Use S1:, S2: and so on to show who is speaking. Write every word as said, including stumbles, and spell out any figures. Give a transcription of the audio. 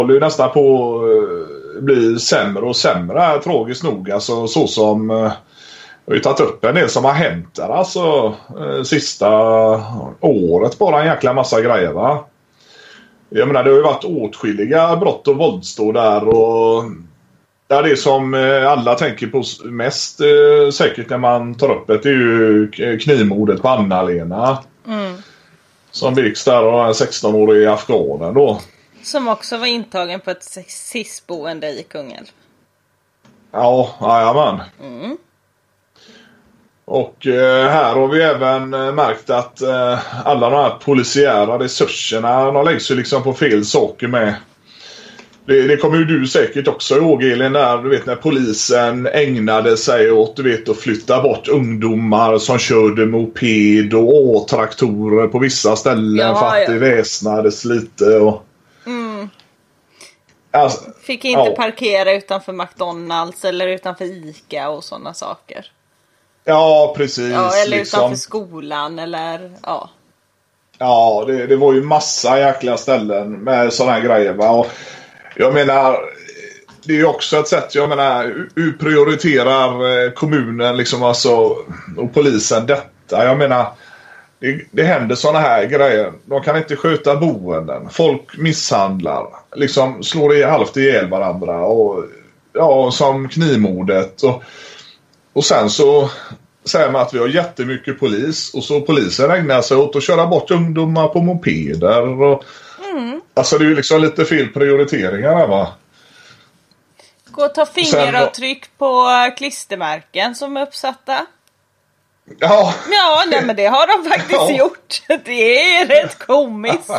S1: håller ju nästan på att bli sämre och sämre, tragiskt nog. Alltså så som jag har ju tagit upp en del som har hänt där alltså sista året, bara en jäkla massa grejer, va. Jag menar, det har ju varit åtskilliga brott och våldsdåd där, och där det som alla tänker på mest säkert när man tar upp det är ju knivmordet på Anna-Lena. Mm. Som begicks där av en sexton-årig afghanen då.
S2: Som också var intagen på ett S I S-boende i Kungälv.
S1: Ja, jajamän. Mm. Och eh, här har vi även eh, märkt att eh, alla de här polisiära resurserna, de läggs ju liksom på fel saker med. Det, det kommer ju du säkert också ihåg, Elin, där du vet när polisen ägnade sig åt du vet, att flytta bort ungdomar som körde moped och å-traktorer på vissa ställen, ja, för att ja. det väsnades lite och...
S2: Mm.
S1: Alltså,
S2: fick inte
S1: ja.
S2: parkera utanför McDonalds eller utanför Ica och sådana saker.
S1: Ja, precis.
S2: Ja, eller
S1: liksom.
S2: utanför skolan eller ja.
S1: Ja, det, det var ju massa jäkla ställen med sådana här grejer, va? Och jag menar, det är ju också ett sätt, jag menar, hur prioriterar kommunen liksom alltså, och polisen detta? Jag menar, det, det händer sådana här grejer. De kan inte sköta boenden. Folk misshandlar, liksom slår i halvt ihjäl varandra och ja, som knivmordet och, och sen så säger man att vi har jättemycket polis och så polisen ägnar sig åt att köra bort ungdomar på mopeder och mm. alltså det är ju liksom lite fel prioriteringar här, va?
S2: Gå och ta fingeravtryck Sen, på klistermärken som är uppsatta.
S1: Ja.
S2: Ja, nej, men det har de faktiskt ja. gjort. Det är rätt komiskt.